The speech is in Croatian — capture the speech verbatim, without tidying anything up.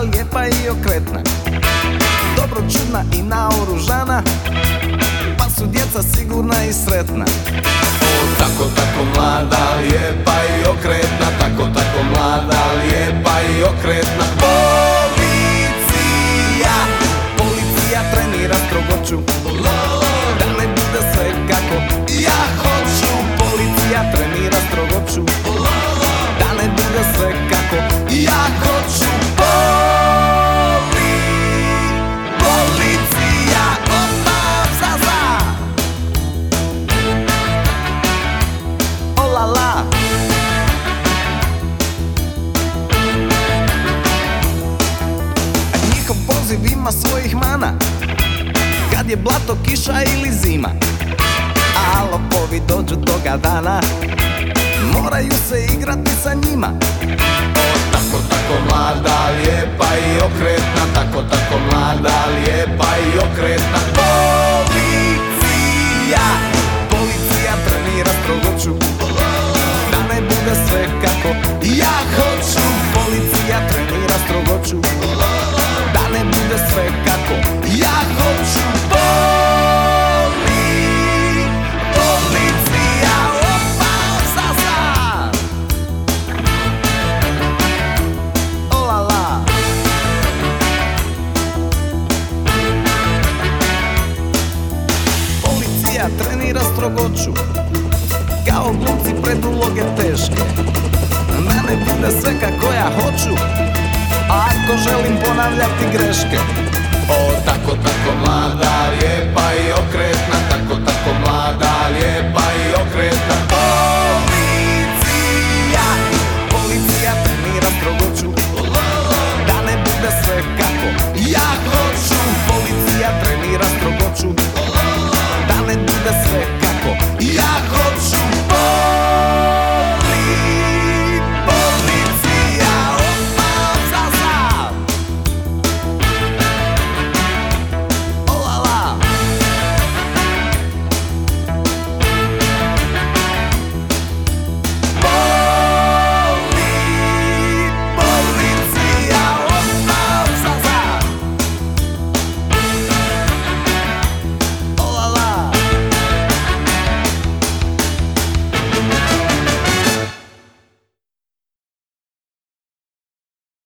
lijepa i okretna, dobro čudna i naoružana, pa su djeca sigurna i sretna. O, tako, tako mlada, lijepa i okretna, tako, tako mlada, lijepa i okretna. Policija, policija trenira strogoću, da ne bude sve kako ja hoću. Policija trenira strogoću, da ne bude sve kako ja hoću. Poli, policija, opa, za, za. O la la. Njihov poziv ima svojih mana, kad je blato, kiša ili zima, a lopovi dođu toga dana, moraju se igrati sa njima. O, tako, tako mlada, lijepa i okretna, tako, tako mlada, lijepa i okretna. Policija, policija trenira strogoću, da ne bude sve kako ja hoću. Policija trenira strogoću, da ne bude sve kako ja hoću. Trenira strogoću, kao glumci pred uloge teške, da ne bude sve kako ja hoću, a ako želim ponavljati greške. O, tako, tako mlada, lijepa i okretna, tako, tako mlada, lijepa i okretna.